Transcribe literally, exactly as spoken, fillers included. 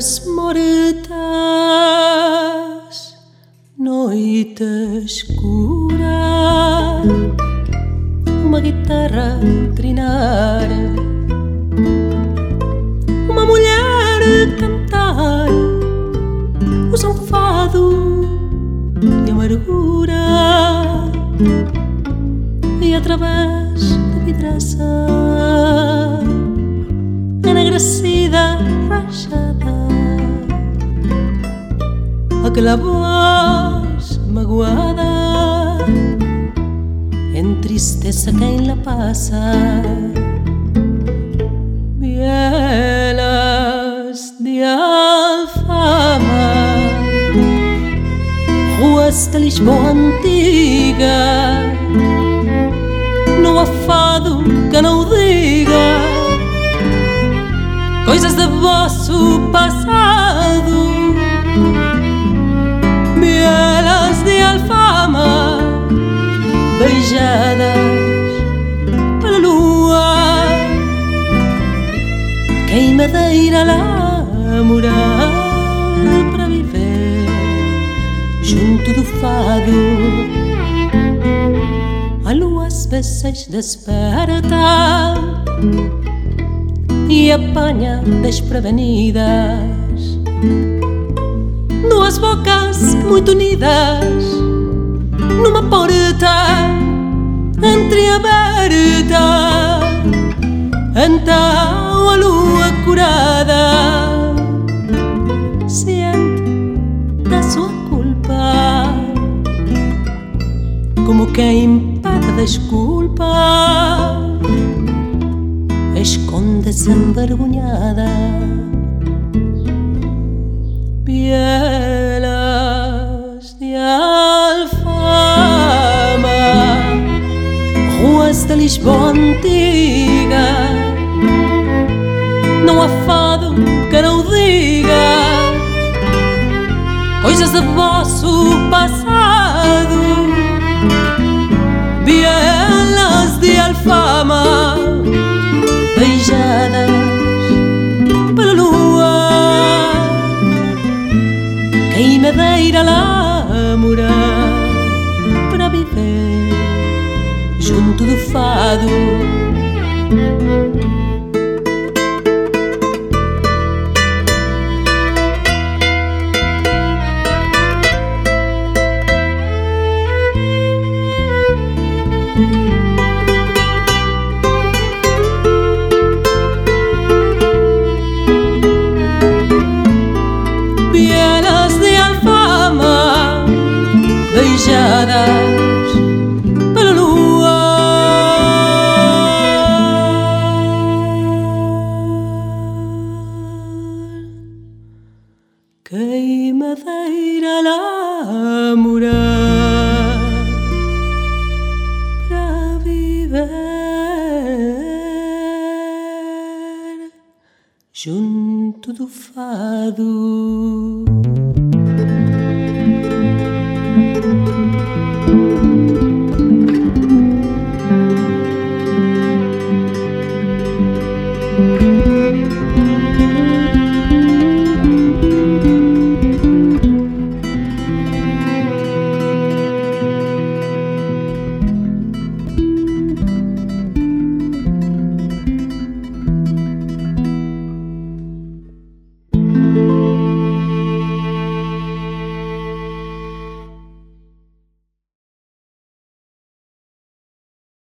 das mortas, noite escura, uma guitarra trinar, uma mulher cantar, usa um fado de amargura, e através da vidraça enegrecida, rachada, aquela voz magoada entristece a quem la passa. Bielas de Alfama, ruas de Lisboa antiga, não há fado que não diga coisas de vosso passado. Bielas de Alfama, beijadas pela lua, queimadeira lá morar para viver junto do fado. A lua às vezes desperta e apanha desprevenidas duas bocas muito unidas numa porta entreaberta. Então a lua curada ciente da sua culpa, como quem pede desculpa, esconde-se envergonhada. Bielas de Alfama, ruas de Lisboa antiga, não há fado que não diga coisas de vosso passado. Bielas de Alfama, beijadas pela lua, queimadeira lá morar para viver junto do fado. Bielas de Alfama, beijadas pela lua, queimadeira lá morar para viver junto do fado.